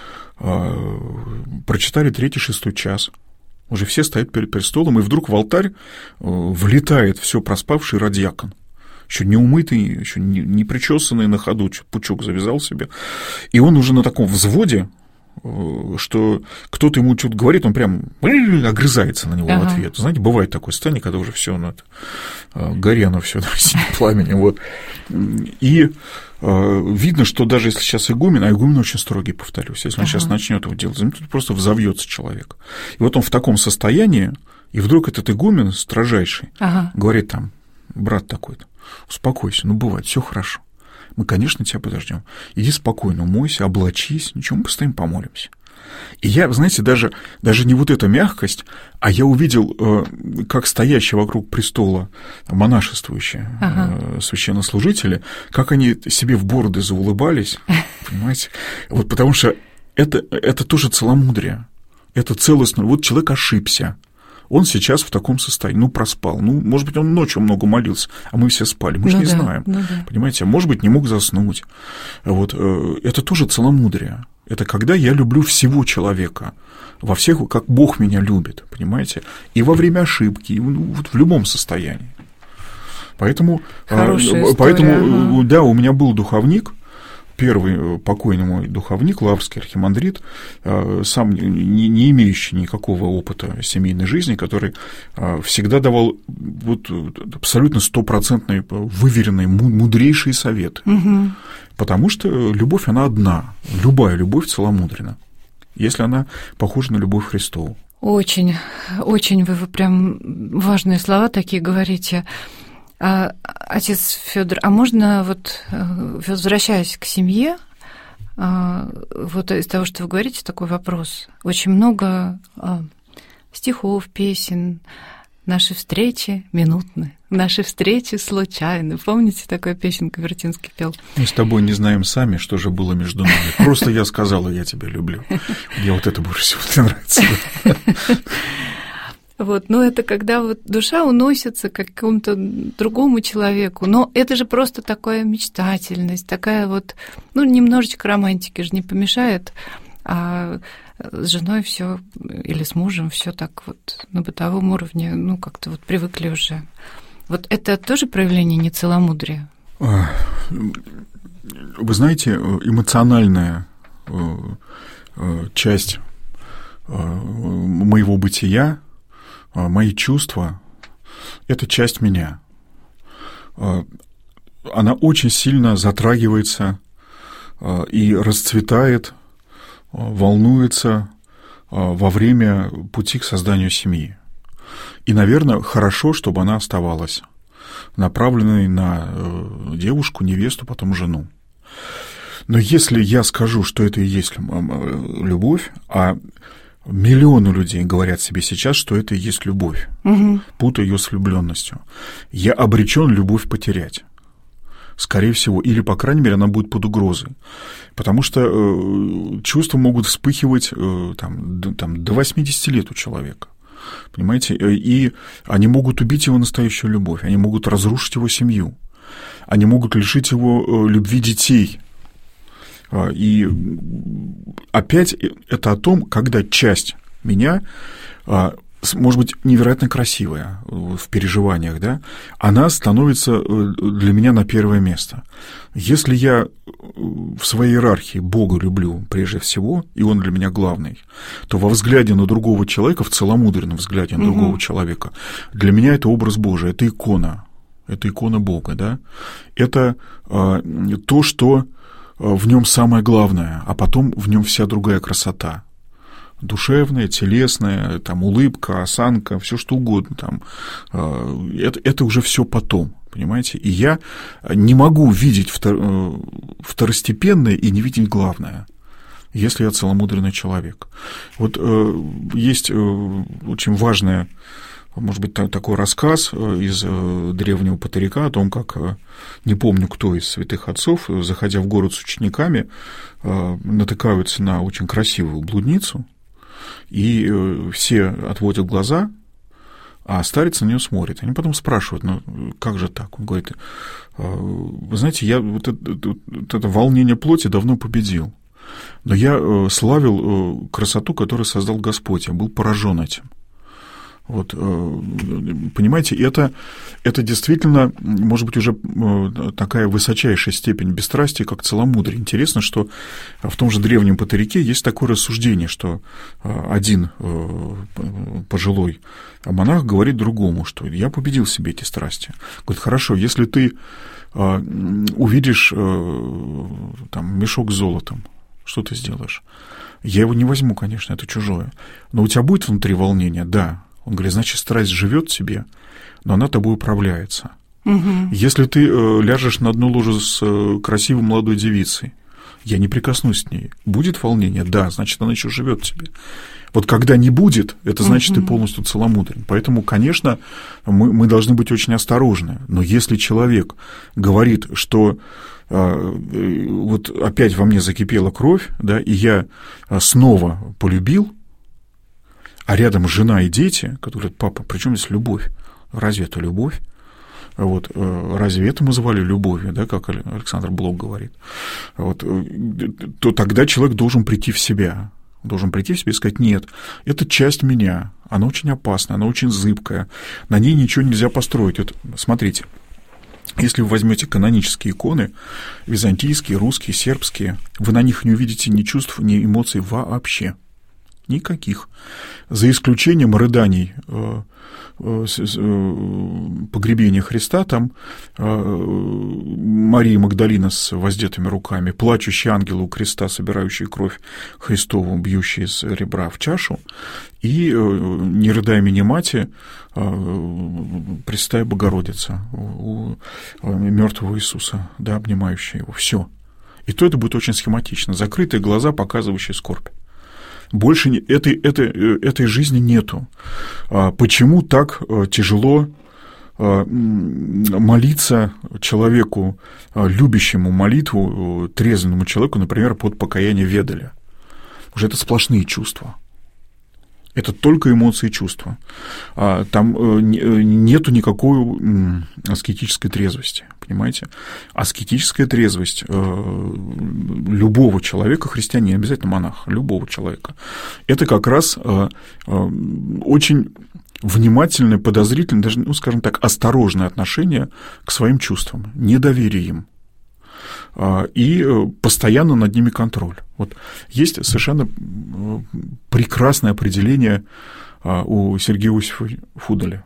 прочитали третий, шестой час. Уже все стоят перед престолом, и вдруг в алтарь влетает все проспавший радиакон. Еще не умытый, еще не, не причесанный, на ходу пучок завязал себе. И он уже на таком взводе, что кто-то ему что-то говорит, он прям огрызается на него ага. в ответ. Знаете, бывает такое состояние, когда уже все на горено, все синим пламенем. Вот. И видно, что даже если сейчас игумен, а игумен очень строгий, повторюсь, если он ага. сейчас начнет его делать, тут просто взовьется человек. И вот он в таком состоянии, и вдруг этот игумен, строжайший, ага. говорит там: брат такой-то, успокойся, ну бывает, все хорошо. Мы, конечно, тебя подождем. Иди спокойно, умойся, облачись, ничего, мы постоим, помолимся. И я, знаете, даже, даже не вот эта мягкость, а я увидел, как стоящие вокруг престола монашествующие ага. священнослужители, как они себе в бороды заулыбались, понимаете? Вот потому что это, это тоже целомудрие, это целостно. Вот человек ошибся. Он сейчас в таком состоянии, ну, проспал, ну, может быть, он ночью много молился, а мы все спали, мы же ну не да, знаем, ну да. понимаете, а может быть, не мог заснуть. Вот, это тоже целомудрие, это когда я люблю всего человека, во всех, как Бог меня любит, понимаете, и во время ошибки, и вот в любом состоянии. Поэтому, поэтому ага. да, у меня был духовник, первый покойный мой духовник, лаврский архимандрит, сам не, не имеющий никакого опыта семейной жизни, который всегда давал вот абсолютно стопроцентные, выверенные, мудрейшие советы. Угу. Потому что любовь, она одна, любая любовь целомудренна, если она похожа на любовь Христову. Очень, очень вы, вы прям важные слова такие говорите. А, отец Фёдор, а можно вот, возвращаясь к семье, вот из того, что вы говорите, такой вопрос. Очень много стихов, песен, наши встречи минутны, наши встречи случайны. Помните, такую песенку Вертинский пел? Мы с тобой не знаем сами, что же было между нами. Просто я сказала: я тебя люблю. Мне вот это больше всего нравится. Вот, но это когда вот душа уносится к какому-то другому человеку. Но это же просто такая мечтательность, такая вот, ну, немножечко романтики же не помешает, а с женой все или с мужем все так вот на бытовом уровне, ну, как-то вот привыкли уже. Вот это тоже проявление нецеломудрия? Вы знаете, эмоциональная часть моего бытия, мои чувства – это часть меня. Она очень сильно затрагивается и расцветает, волнуется во время пути к созданию семьи. И, наверное, хорошо, чтобы она оставалась направленной на девушку, невесту, потом жену. Но если я скажу, что это и есть любовь, а миллионы людей говорят себе сейчас, что это и есть любовь, угу. путая ее с влюбленностью, я обречен любовь потерять. Скорее всего, или, по крайней мере, она будет под угрозой. Потому что э, чувства могут вспыхивать э, там, до, там, до восьмидесяти лет у человека. Понимаете? И они могут убить его настоящую любовь, они могут разрушить его семью, они могут лишить его э, любви детей. И опять это о том, когда часть меня, может быть, невероятно красивая в переживаниях, да, она становится для меня на первое место. Если я в своей иерархии Бога люблю прежде всего, и Он для меня главный, то во взгляде на другого человека, в целомудренном взгляде на другого угу. человека, для меня это образ Божий, это икона, это икона Бога, да, это то, что в нем самое главное, а потом в нем вся другая красота. Душевная, телесная, там, улыбка, осанка, все что угодно. Там, это, это уже все потом, понимаете? И я не могу видеть втор, второстепенное и не видеть главное, если я целомудренный человек. Вот есть очень важное, может быть, такой рассказ из древнего патарика о том, как, не помню, кто из святых отцов, заходя в город с учениками, натыкаются на очень красивую блудницу, и все отводят глаза, а старец на нее смотрит. Они потом спрашивают, ну, как же так? Он говорит, вы знаете, я вот это, вот это волнение плоти давно победил, но я славил красоту, которую создал Господь, я был поражен этим. Вот, понимаете, это, это действительно, может быть, уже такая высочайшая степень бесстрастия, как целомудрие. Интересно, что в том же древнем патарике есть такое рассуждение, что один пожилой монах говорит другому, что я победил в себе эти страсти. Говорит, хорошо, если ты увидишь там, мешок с золотом, что ты сделаешь? Я его не возьму, конечно, это чужое. Но у тебя будет внутри волнение? Да. Он говорит, значит, страсть живет в тебе, но она тобой управляется. Угу. Если ты э, ляжешь на одну ложу с э, красивой молодой девицей, я не прикоснусь к ней. Будет волнение? Да, значит, она еще живет в тебе. Вот когда не будет, это значит, угу. ты полностью целомудрен. Поэтому, конечно, мы, мы должны быть очень осторожны. Но если человек говорит, что э, вот опять во мне закипела кровь, да, и я снова полюбил, а рядом жена и дети, которые говорят, папа, при чем здесь любовь? Разве это любовь? Вот, разве это мы звали любовью, да, как Александр Блок говорит? Вот, то тогда человек должен прийти в себя. Должен прийти в себя и сказать, нет, это часть меня, она очень опасная, она очень зыбкая, на ней ничего нельзя построить. Вот, смотрите, если вы возьмете канонические иконы, византийские, русские, сербские, вы на них не увидите ни чувств, ни эмоций вообще. Никаких. За исключением рыданий погребения Христа, там Мария Магдалина с воздетыми руками, плачущие ангелы у креста, собирающие кровь Христову, бьющие с ребра в чашу, и «Не рыдай меня, мати», Пресвятая Богородица у мертвого Иисуса, да, обнимающая его. Все. И то это будет очень схематично. Закрытые глаза, показывающие скорбь. Больше этой, этой, этой жизни нету. Почему так тяжело молиться человеку, любящему молитву, трезвенному человеку, например, под покаяние Ведаля? Уже это сплошные чувства. Это только эмоции и чувства. Там нету никакой аскетической трезвости, понимаете? Аскетическая трезвость любого человека, христианина, не обязательно монаха, любого человека, это как раз очень внимательное, подозрительное, даже, ну, скажем так, осторожное отношение к своим чувствам, недоверие им. И постоянно над ними контроль. Вот есть совершенно прекрасное определение у Сергея Иосифовича Фудаля.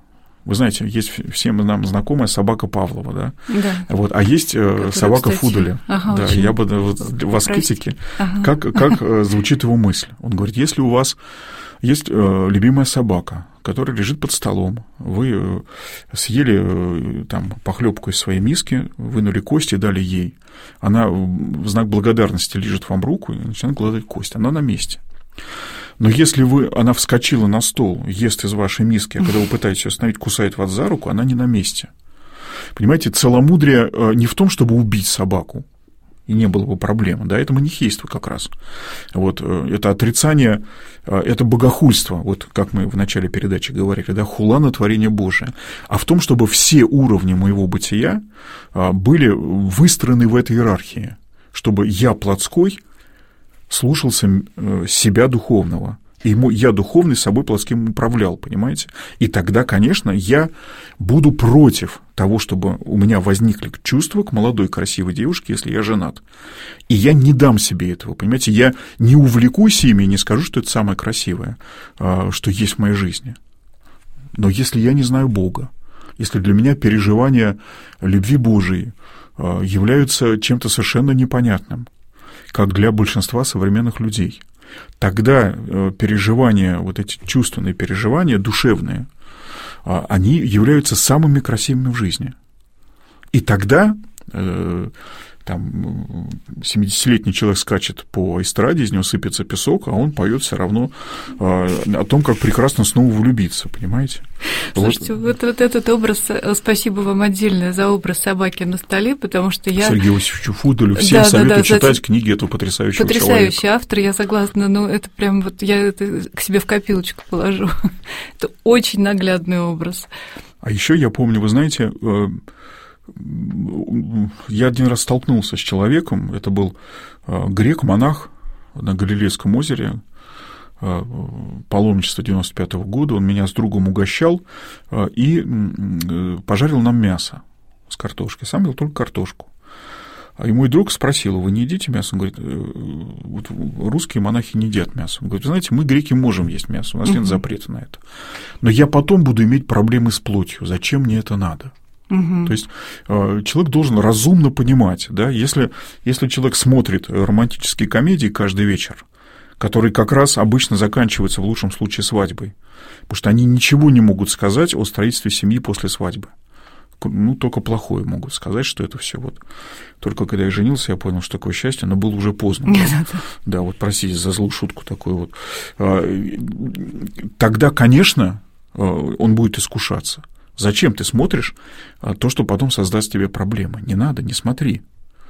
Вы знаете, есть всем нам знакомая собака Павлова, да? Да. Вот, а есть Которая, собака кстати... Фуделя. Ага, да, очень... я бы вот, вас критики. Ага. Как, как звучит его мысль? Он говорит, если у вас есть любимая собака, которая лежит под столом, вы съели там похлебку из своей миски, вынули кости и дали ей. Она в знак благодарности лижет вам руку и начинает гладить кость. Она на месте. Но если вы, она вскочила на стол, ест из вашей миски, а когда вы пытаетесь ее остановить, кусает вас за руку, она не на месте. Понимаете, целомудрие не в том, чтобы убить собаку, и не было бы проблемы, да, это манихейство как раз. Вот, это отрицание, это богохульство, вот как мы в начале передачи говорили, да, хула на творение Божие. А в том, чтобы все уровни моего бытия были выстроены в этой иерархии, чтобы я плотской слушался себя духовного, и ему, я духовный собой плотским управлял, понимаете? И тогда, конечно, я буду против того, чтобы у меня возникли чувства к молодой красивой девушке, если я женат. И я не дам себе этого, понимаете? Я не увлекусь ими и не скажу, что это самое красивое, что есть в моей жизни. Но если я не знаю Бога, если для меня переживания любви Божией являются чем-то совершенно непонятным, как для большинства современных людей, тогда переживания, вот эти чувственные переживания, душевные, они являются самыми красивыми в жизни. И тогда там семидесятилетний человек скачет по эстраде, из него сыпется песок, а он поет все равно о том, как прекрасно снова влюбиться, понимаете? Слушайте, вот, вот этот образ, спасибо вам отдельное за образ собаки на столе, потому что я... Сергею Иосифовичу Фуделю, всем да, советую да, да, читать за... книги этого потрясающего Потрясающий человека. Потрясающий автор, я согласна, но это прям вот я это к себе в копилочку положу. Это очень наглядный образ. А еще я помню, вы знаете... Я один раз столкнулся с человеком, это был грек, монах на Галилейском озере, паломничество девяносто пятого года, он меня с другом угощал и пожарил нам мясо с картошкой, сам ел только картошку. И мой друг спросил, вы не едите мясо? Он говорит, вот русские монахи не едят мясо. Он говорит, вы знаете, мы, греки, можем есть мясо, у нас нет запрета на это. Но я потом буду иметь проблемы с плотью, зачем мне это надо? Угу. То есть человек должен разумно понимать, да, если, если человек смотрит романтические комедии каждый вечер, которые как раз обычно заканчиваются в лучшем случае свадьбой, потому что они ничего не могут сказать о строительстве семьи после свадьбы. Ну, только плохое могут сказать, что это все вот. Только когда я женился, я понял, что такое счастье, но было уже поздно. Да, вот простите за злую шутку такую вот. Тогда, конечно, он будет искушаться. Зачем ты смотришь то, что потом создаст тебе проблемы? Не надо, не смотри.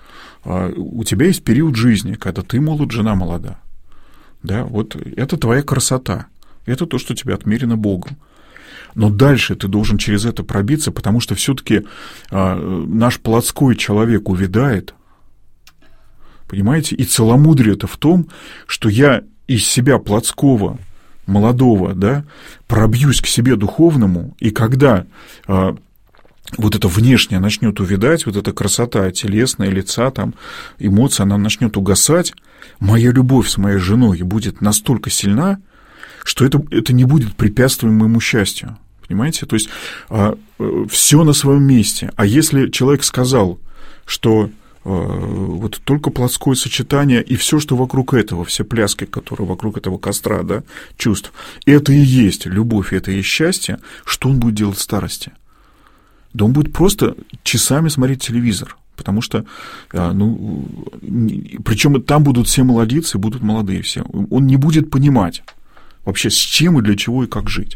У тебя есть период жизни, когда ты молод, жена молода. Да, вот это твоя красота. Это то, что тебе отмерено Богом. Но дальше ты должен через это пробиться, потому что все-таки наш плотской человек увядает. Понимаете? И целомудрие-то в том, что я из себя плотского, молодого, да, пробьюсь к себе духовному, и когда а, вот это внешнее начнет увядать, вот эта красота телесная, лица, там, эмоции, она начнет угасать, моя любовь с моей женой будет настолько сильна, что это, это не будет препятствием моему счастью, понимаете? То есть а, все на своем месте. А если человек сказал, что вот только плотское сочетание и все, что вокруг этого, все пляски, которые вокруг этого костра, да, чувств, это и есть любовь, это и есть счастье, что он будет делать в старости? Да он будет просто часами смотреть телевизор, потому что, ну, причем там будут все молодицы, будут молодые все. Он не будет понимать вообще, с чем и для чего и как жить.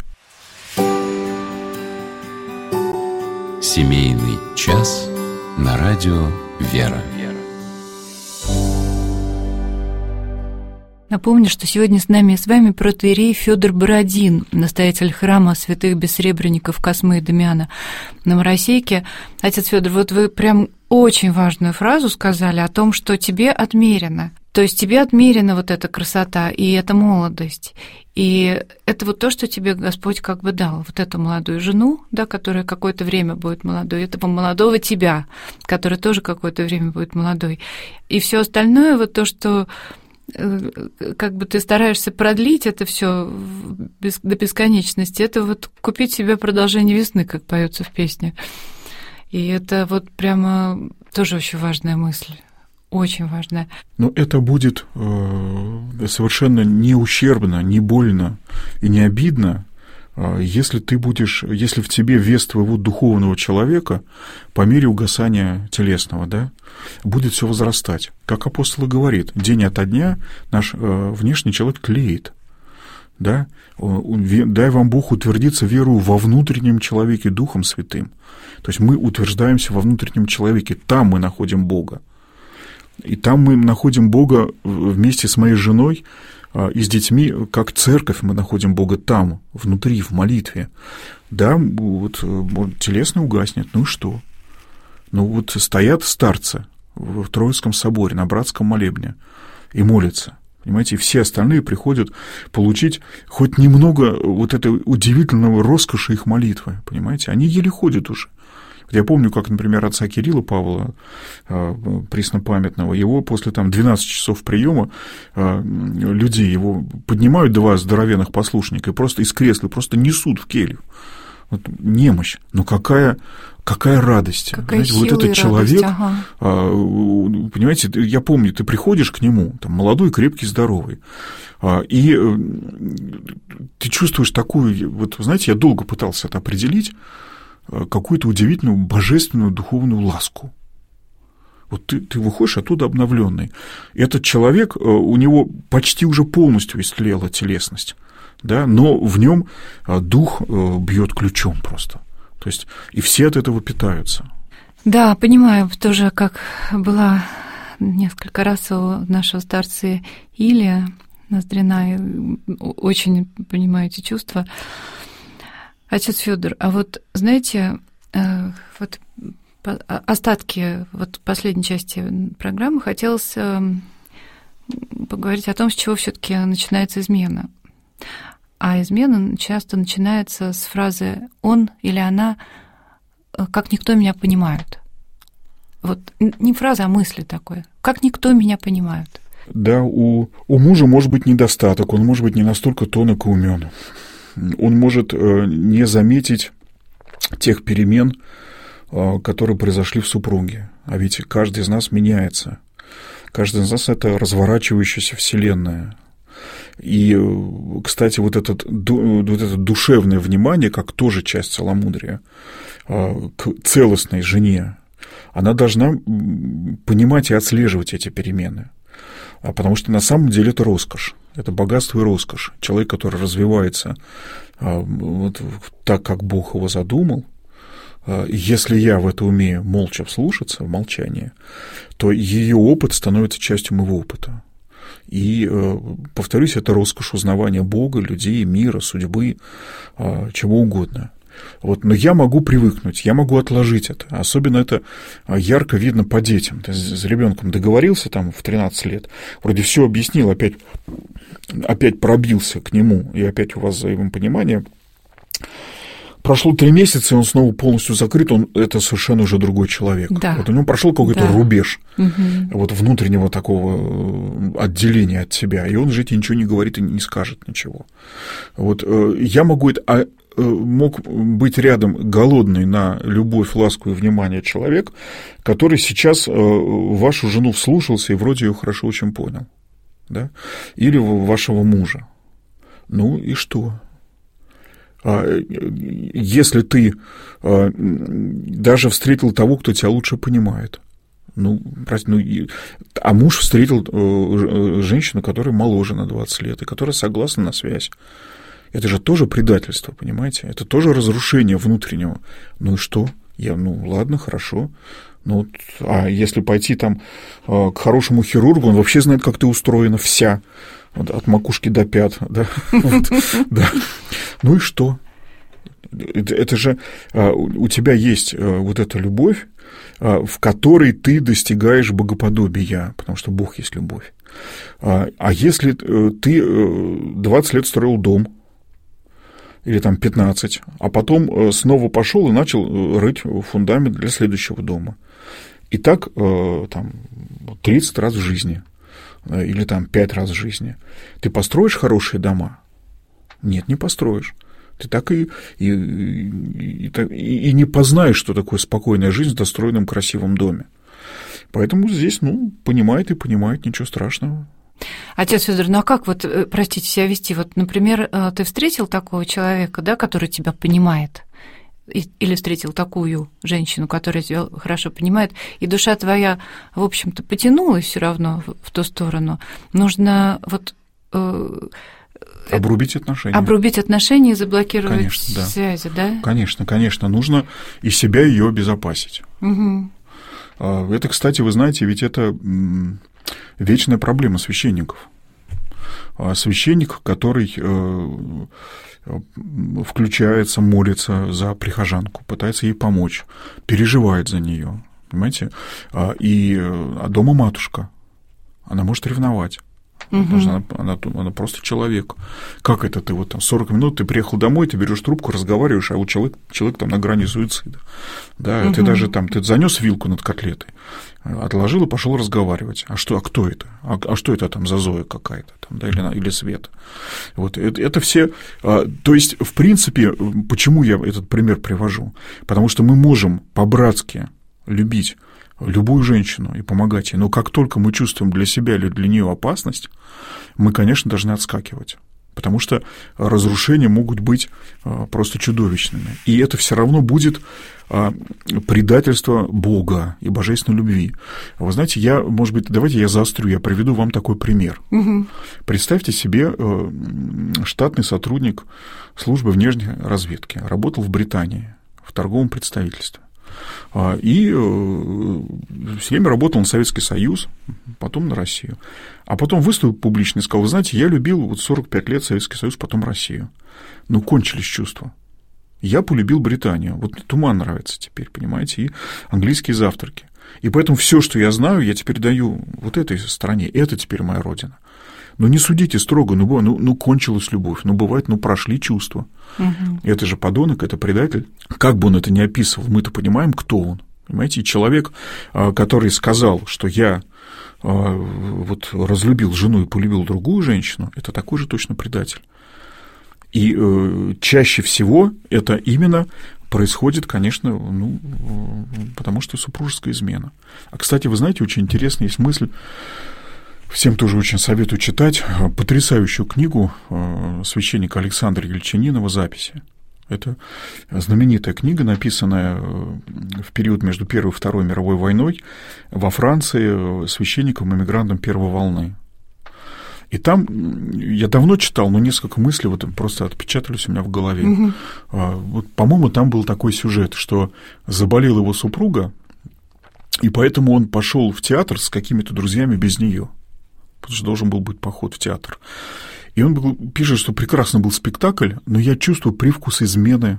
Семейный час на радио Вера. Напомню, что сегодня с нами и с вами протоиерей Фёдор Бородин, настоятель храма святых бессребренников Космы и Дамиана на Моросейке. Отец Фёдор, вот вы прям очень важную фразу сказали о том, что тебе отмерено. То есть тебе отмерена вот эта красота и эта молодость. И это вот то, что тебе Господь как бы дал. Вот эту молодую жену, да, которая какое-то время будет молодой, этого молодого тебя, который тоже какое-то время будет молодой. И все остальное, вот то, что как бы ты стараешься продлить это все до бесконечности, это вот купить себе продолжение весны, как поется в песне. И это вот прямо тоже очень важная мысль. Очень важная. Но это будет э, совершенно не ущербно, не больно и не обидно, э, если ты будешь, если в тебе вес твоего духовного человека по мере угасания телесного, да, будет все возрастать. Как апостол говорит, день ото дня наш э, внешний человек тлеет. Да? Дай вам Бог утвердиться верою во внутреннем человеке Духом Святым. То есть мы утверждаемся во внутреннем человеке, там мы находим Бога. И там мы находим Бога вместе с моей женой и с детьми, как церковь мы находим Бога там, внутри, в молитве. Да, вот телесно угаснет, ну и что? Ну вот стоят старцы в Троицком соборе на братском молебне и молятся. Понимаете, и все остальные приходят получить хоть немного вот этой удивительного роскоши их молитвы, понимаете? Они еле ходят уже. Я помню, как, например, отца Кирилла Павла, преснопамятного, его после там, двенадцати часов приема люди его поднимают, два здоровенных послушника, и просто из кресла просто несут в келью. Вот немощь. Но какая, какая радость. Какая Знаете, вот этот человек, радость, ага. Понимаете, я помню, ты приходишь к нему, там, молодой, крепкий, здоровый, и ты чувствуешь такую, вот, знаете, я долго пытался это определить, какую-то удивительную божественную духовную ласку. Вот ты, ты выходишь оттуда обновленный. Этот человек, у него почти уже полностью истлела телесность, да, но в нем дух бьет ключом просто. То есть и все от этого питаются. Да, понимаю, тоже как была несколько раз у нашего старца Илия Ноздрина, очень понимаю эти чувства. Отец Фёдор, а вот, знаете, вот остатки вот последней части программы хотелось поговорить о том, с чего все-таки начинается измена. А измена часто начинается с фразы «он» или «она», как никто меня понимает. Вот не фраза, а мысли такой. Как никто меня понимает. Да, у, у мужа может быть недостаток, он может быть не настолько тонок и умен. Он может не заметить тех перемен, которые произошли в супруге. А ведь каждый из нас меняется. Каждый из нас — это разворачивающаяся вселенная. И, кстати, вот, этот, вот это душевное внимание, как тоже часть целомудрия, к целостной жене, она должна понимать и отслеживать эти перемены. Потому что на самом деле это роскошь. Это богатство и роскошь. Человек, который развивается вот так, как Бог его задумал, если я в это умею молча вслушаться, в молчании, то ее опыт становится частью моего опыта. И, повторюсь, это роскошь узнавания Бога, людей, мира, судьбы, чего угодно. Вот, но я могу привыкнуть, я могу отложить это. Особенно это ярко видно по детям. Ты с ребенком договорился там в тринадцать лет, вроде все объяснил, опять, опять пробился к нему, и опять у вас взаимопонимание. Прошло три месяца, и он снова полностью закрыт, он это совершенно уже другой человек. Да. Вот у него прошел какой-то да. рубеж угу. вот внутреннего такого отделения от себя, и он же тебе ничего не говорит и не скажет ничего. Вот я могу это, а мог быть рядом голодный на любовь, ласку и внимание человек, который сейчас вашу жену вслушался и вроде ее хорошо очень понял, да? Или вашего мужа. Ну и что? Если ты даже встретил того, кто тебя лучше понимает, ну, ну, а муж встретил женщину, которая моложе на двадцать лет, и которая согласна на связь, это же тоже предательство, понимаете? Это тоже разрушение внутреннего. Ну и что? Я, ну, ладно, хорошо. Ну, а если пойти там к хорошему хирургу, он вообще знает, как ты устроена вся. Вот, от макушки до пят, да, вот, да. Ну и что? Это, это же у тебя есть вот эта любовь, в которой ты достигаешь богоподобия, потому что Бог есть любовь. А если ты двадцать лет строил дом, или там пятнадцать, а потом снова пошел и начал рыть фундамент для следующего дома. И так там тридцать раз в жизни. или там пять раз в жизни, ты построишь хорошие дома? Нет, не построишь. Ты так и, и, и, и, и не познаешь, что такое спокойная жизнь в достроенном красивом доме. Поэтому здесь, ну, понимает и понимает, ничего страшного. Отец Фёдор, ну а как вот, простите, себя вести? Вот, например, ты встретил такого человека, да, который тебя понимает, или встретил такую женщину, которая тебя хорошо понимает, и душа твоя, в общем-то, потянулась все равно в ту сторону. Нужно вот... Обрубить отношения. Обрубить отношения и заблокировать конечно, да. связи, да? Конечно, конечно. Нужно и себя, и ее обезопасить. Угу. Это, кстати, вы знаете, ведь это вечная проблема священников. Священник, который включается, молится за прихожанку, пытается ей помочь, переживает за нее, понимаете? И а дома матушка, она может ревновать. Угу. Потому что она, она, она просто человек. Как это ты вот там сорок минут, ты приехал домой, ты берешь трубку, разговариваешь, а вот человек, человек там на грани суицида. Да, угу. Ты даже там, ты занес вилку над котлетой, отложил и пошел разговаривать. А что, а кто это? А, а что это там за Зоя какая-то там, да, или, или Света? Вот это, это все. То есть, в принципе, почему я этот пример привожу? Потому что мы можем по-братски любить любую женщину и помогать ей. Но как только мы чувствуем для себя или для нее опасность, мы, конечно, должны отскакивать. Потому что разрушения могут быть просто чудовищными. И это все равно будет предательство Бога и божественной любви. Вы знаете, я, может быть, давайте я заострю, я приведу вам такой пример. Угу. Представьте себе, штатный сотрудник службы внешней разведки, работал в Британии, в торговом представительстве. И все время работал на Советский Союз, потом на Россию. А потом выступил публично и сказал: вы знаете, я любил вот сорок пять лет Советский Союз, потом Россию. Ну, кончились чувства. Я полюбил Британию. Вот мне туман нравится теперь, понимаете, и английские завтраки. И поэтому все, что я знаю, я теперь даю вот этой стране. Это теперь моя родина. Ну, не судите строго, ну, ну, ну кончилась любовь, ну, бывает, ну, прошли чувства. Угу. Это же подонок, это предатель. Как бы он это ни описывал, мы-то понимаем, кто он. Понимаете, и человек, который сказал, что я вот разлюбил жену и полюбил другую женщину, это такой же точно предатель. И чаще всего это именно происходит, конечно, ну, потому что супружеская измена. А, кстати, вы знаете, очень интересная есть мысль, всем тоже очень советую читать потрясающую книгу священника Александра Ельчининова «Записи». Это знаменитая книга, написанная в период между Первой и Второй мировой войной во Франции священником-эмигрантом первой волны. И там я давно читал, но несколько мыслей вот просто отпечатались у меня в голове. Угу. Вот, по-моему, там был такой сюжет, что заболела его супруга, и поэтому он пошел в театр с какими-то друзьями без нее, потому что должен был быть поход в театр. И он был, пишет, что прекрасно был спектакль, но я чувствую привкус измены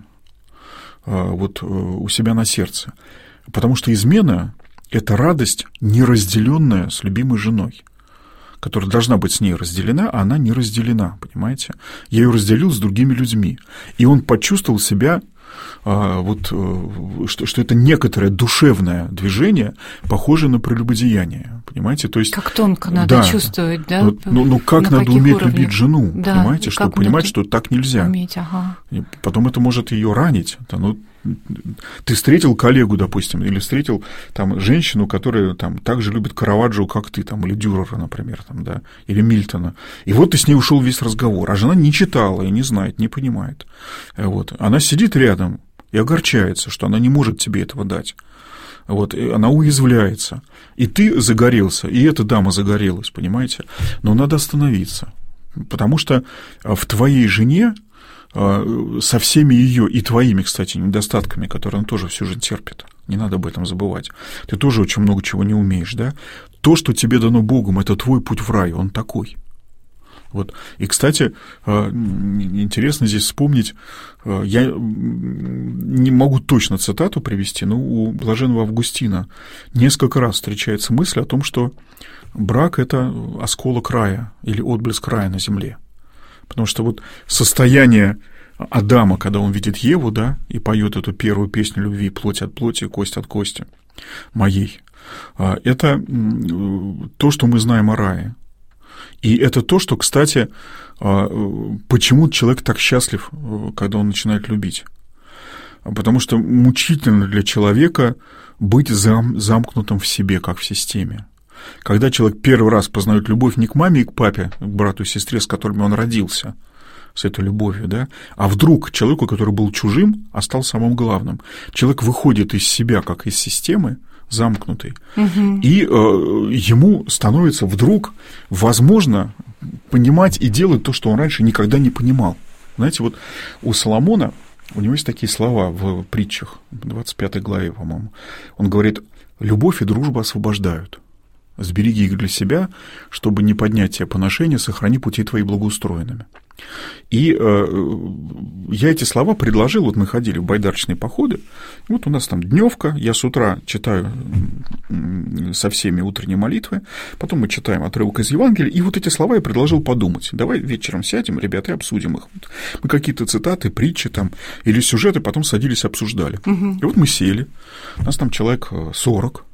вот у себя на сердце. Потому что измена – это радость, неразделенная с любимой женой, которая должна быть с ней разделена, а она не разделена, понимаете? Я ее разделил с другими людьми. И он почувствовал себя, вот, что, что это некоторое душевное движение, похожее на прелюбодеяние, понимаете? То есть, как тонко надо да, чувствовать, да? Ну, ну, ну как на надо уметь уровнях? Любить жену, да, понимаете, чтобы понимать, что так нельзя. Уметь, ага. И потом это может ее ранить. Ну, ты встретил коллегу, допустим, или встретил там женщину, которая там так же любит Караваджо, как ты, там, или Дюрера, например, там, да, или Мильтона. И вот ты с ней ушел весь разговор, а жена не читала и не знает, не понимает. Вот. Она сидит рядом и огорчается, что она не может тебе этого дать. Вот. И она уязвляется. И ты загорелся, и эта дама загорелась, понимаете? Но надо остановиться, потому что в твоей жене со всеми ее и твоими, кстати, недостатками, которые он тоже всю жизнь терпит. Не надо об этом забывать. Ты тоже очень много чего не умеешь, да? То, что тебе дано Богом, это твой путь в рай, он такой. Вот. И, кстати, интересно здесь вспомнить, я не могу точно цитату привести, но у блаженного Августина несколько раз встречается мысль о том, что брак – это осколок рая или отблеск рая на земле. Потому что вот состояние Адама, когда он видит Еву, да, и поет эту первую песню любви «Плоть от плоти, кость от кости моей», это то, что мы знаем о рае. И это то, что, кстати, почему человек так счастлив, когда он начинает любить. Потому что мучительно для человека быть зам, замкнутым в себе, как в системе. Когда человек первый раз познает любовь не к маме и к папе, к брату и сестре, с которыми он родился, с этой любовью, да, а вдруг человеку, который был чужим, а стал самым главным. Человек выходит из себя, как из системы, замкнутый, угу. и э, ему становится вдруг возможно понимать и делать то, что он раньше никогда не понимал. Знаете, вот у Соломона, у него есть такие слова в притчах, в двадцать пятой главе, по-моему. Он говорит: «Любовь и дружба освобождают. Сбереги их для себя, чтобы не поднять тебе поношение, сохрани пути твои благоустроенными». И э, я эти слова предложил, вот мы ходили в байдарочные походы, вот у нас там дневка, я с утра читаю со всеми утренние молитвы, потом мы читаем отрывок из Евангелия, и вот эти слова я предложил подумать. Давай вечером сядем, ребята, и обсудим их. Мы какие-то цитаты, притчи там, или сюжеты потом садились, обсуждали. Угу. И вот мы сели, у нас там человек сорок,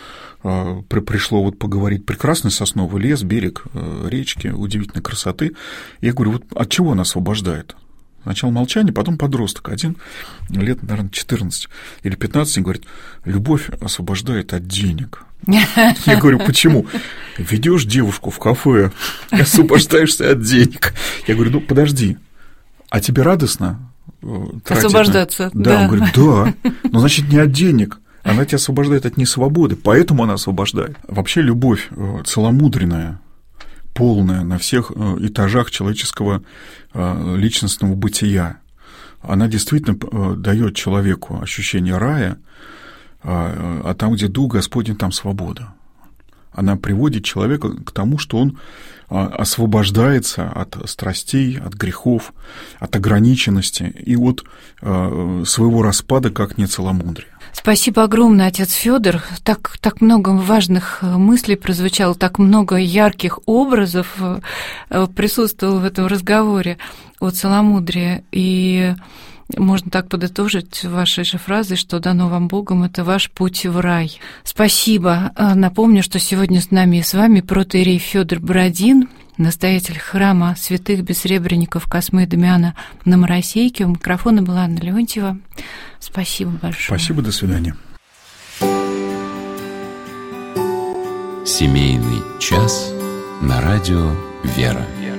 пришло вот поговорить. Прекрасный сосновый лес, берег речки, удивительной красоты. Я говорю, вот от чего она освобождает? Сначала молчание, потом подросток. Один лет, наверное, четырнадцать или пятнадцать, говорит: любовь освобождает от денег. Я говорю, почему? Ведешь девушку в кафе, освобождаешься от денег. Я говорю, ну, подожди, а тебе радостно тратить? Освобождаться, да. Да, он говорит, да, но значит, не от денег. Она тебя освобождает от несвободы, поэтому она освобождает. Вообще любовь целомудренная, полная на всех этажах человеческого личностного бытия, она действительно дает человеку ощущение рая, а там, где дух Господень, там свобода. Она приводит человека к тому, что он освобождается от страстей, от грехов, от ограниченности и от своего распада, как нецеломудрия. Спасибо огромное, отец Фёдор. Так, так много важных мыслей прозвучало, так много ярких образов присутствовало в этом разговоре о целомудрии. И можно так подытожить вашей же фразой, что дано вам Богом, это ваш путь в рай. Спасибо. Напомню, что сегодня с нами и с вами протоиерей Фёдор Бородин, настоятель храма святых бессребренников Космы и Дамиана на Моросейке. У микрофона была Анна Леонтьева. Спасибо большое. Спасибо, до свидания. Семейный час на радио «Вера».